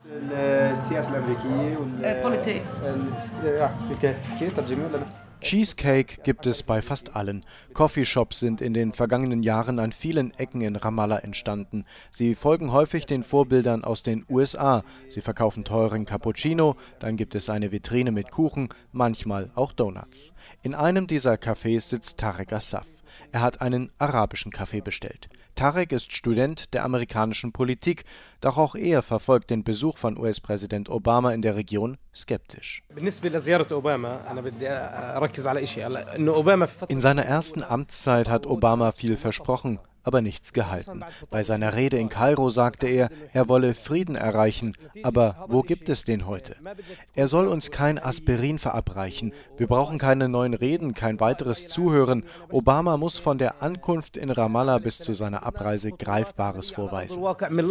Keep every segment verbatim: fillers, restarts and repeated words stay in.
Cheesecake gibt es bei fast allen. Coffeeshops sind in den vergangenen Jahren an vielen Ecken in Ramallah entstanden. Sie folgen häufig den Vorbildern aus den U S A. Sie verkaufen teuren Cappuccino, dann gibt es eine Vitrine mit Kuchen, manchmal auch Donuts. In einem dieser Cafés sitzt Tarek Assaf. Er hat einen arabischen Kaffee bestellt. Tarek ist Student der amerikanischen Politik, doch auch er verfolgt den Besuch von U S-Präsident Obama in der Region skeptisch. In seiner ersten Amtszeit hat Obama viel versprochen, aber nichts gehalten. Bei seiner Rede in Kairo sagte er, er wolle Frieden erreichen, aber wo gibt es den heute? Er soll uns kein Aspirin verabreichen, wir brauchen keine neuen Reden, kein weiteres Zuhören. Obama muss von der Ankunft in Ramallah bis zu seiner Abreise Greifbares vorweisen.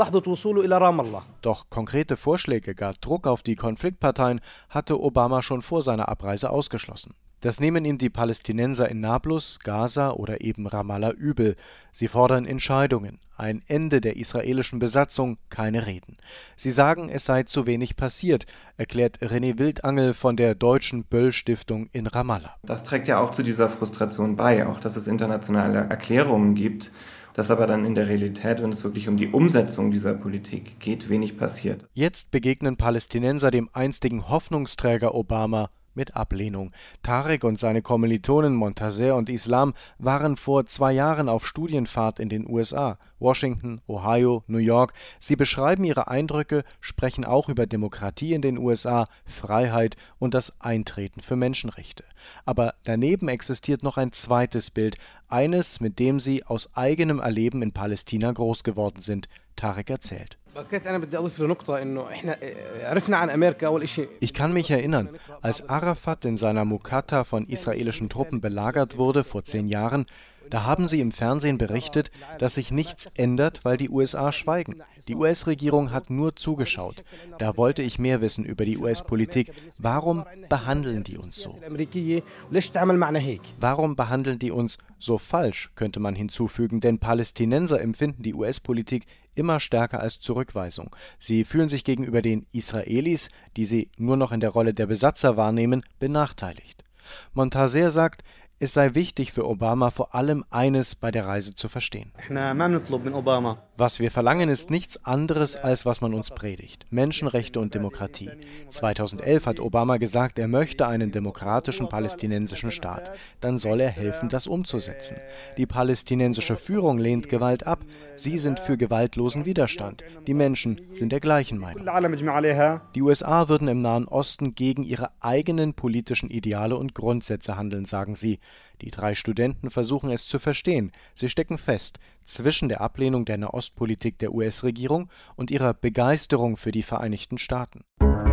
Doch konkrete Vorschläge, gar Druck auf die Konfliktparteien hatte Obama schon vor seiner Abreise ausgeschlossen. Das nehmen ihm die Palästinenser in Nablus, Gaza oder eben Ramallah übel. Sie fordern Entscheidungen, ein Ende der israelischen Besatzung, keine Reden. Sie sagen, es sei zu wenig passiert, erklärt René Wildangel von der Deutschen Böll-Stiftung in Ramallah. Das trägt ja auch zu dieser Frustration bei, auch dass es internationale Erklärungen gibt, dass aber dann in der Realität, wenn es wirklich um die Umsetzung dieser Politik geht, wenig passiert. Jetzt begegnen Palästinenser dem einstigen Hoffnungsträger Obama mit Ablehnung. Tarek und seine Kommilitonen Montaser und Islam waren vor zwei Jahren auf Studienfahrt in den U S A, Washington, Ohio, New York. Sie beschreiben ihre Eindrücke, sprechen auch über Demokratie in den U S A, Freiheit und das Eintreten für Menschenrechte. Aber daneben existiert noch ein zweites Bild, eines, mit dem sie aus eigenem Erleben in Palästina groß geworden sind. Tarek erzählt. Ich kann mich erinnern, als Arafat in seiner Muqatta von israelischen Truppen belagert wurde vor zehn Jahren, da haben sie im Fernsehen berichtet, dass sich nichts ändert, weil die U S A schweigen. Die U S-Regierung hat nur zugeschaut. Da wollte ich mehr wissen über die U S-Politik. Warum behandeln die uns so? Warum behandeln die uns so falsch, könnte man hinzufügen, denn Palästinenser empfinden die U S-Politik immer stärker als Zurückweisung. Sie fühlen sich gegenüber den Israelis, die sie nur noch in der Rolle der Besatzer wahrnehmen, benachteiligt. Montaser sagt, es sei wichtig für Obama vor allem eines bei der Reise zu verstehen. Was wir verlangen, ist nichts anderes, als was man uns predigt. Menschenrechte und Demokratie. zweitausendelf hat Obama gesagt, er möchte einen demokratischen palästinensischen Staat. Dann soll er helfen, das umzusetzen. Die palästinensische Führung lehnt Gewalt ab. Sie sind für gewaltlosen Widerstand. Die Menschen sind der gleichen Meinung. Die U S A würden im Nahen Osten gegen ihre eigenen politischen Ideale und Grundsätze handeln, sagen sie. Die drei Studenten versuchen es zu verstehen. Sie stecken fest zwischen der Ablehnung der Nahostpolitik der U S-Regierung und ihrer Begeisterung für die Vereinigten Staaten.